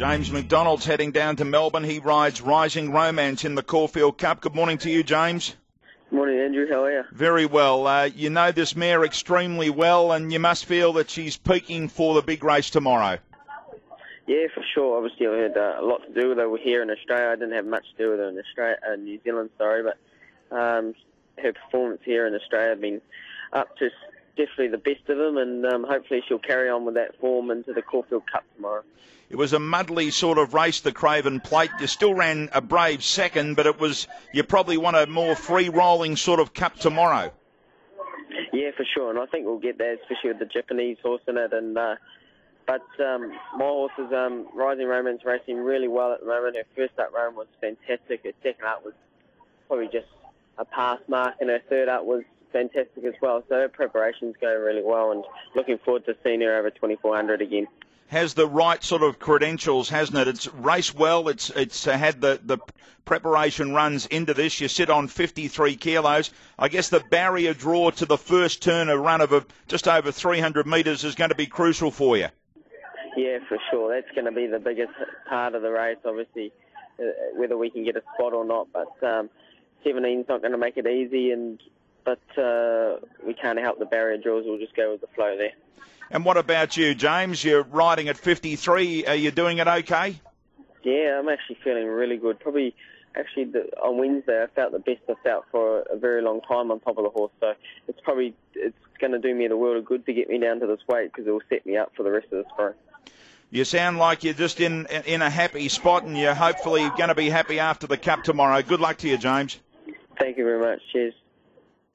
James McDonald's heading down to Melbourne. He rides Rising Romance in the Caulfield Cup. Good morning to you, James. Morning, Andrew. How are you? Very well. You know this mare extremely well, and you must feel that she's peaking for the big race tomorrow. Yeah, for sure. Obviously, I had a lot to do with her here in Australia. I didn't have much to do with her in Australia, New Zealand, but her performance here in Australia has been up to definitely the best of them, and hopefully she'll carry on with that form into the Caulfield Cup tomorrow. It was a muddly sort of race, the Craven Plate. You still ran a brave second, but you probably want a more free-rolling sort of cup tomorrow. Yeah, for sure, and I think we'll get that, especially with the Japanese horse in it. And but my horse is Rising Romance racing really well at the moment. Her first up run was fantastic. Her second up was probably just a pass mark, and her third up was fantastic as well. So her preparation's going really well, and looking forward to seeing her over 2400 again. Has the right sort of credentials, hasn't it? It's raced well. It's had the preparation runs into this. You sit on 53 kilos. I guess the barrier draw to the first turn, a run of just over 300 metres, is going to be crucial for you. Yeah, for sure. That's going to be the biggest part of the race, obviously, whether we can get a spot or not. But 17's not going to make it easy, but we can't help the barrier draws. We'll just go with the flow there. And what about you, James? You're riding at 53. Are you doing it okay? Yeah, I'm actually feeling really good. Probably, on Wednesday, I felt the best I felt for a very long time on top of the horse. So it's going to do me the world of good to get me down to this weight, because it will set me up for the rest of the spring. You sound like you're just in a happy spot, and you're hopefully going to be happy after the Cup tomorrow. Good luck to you, James. Thank you very much. Cheers.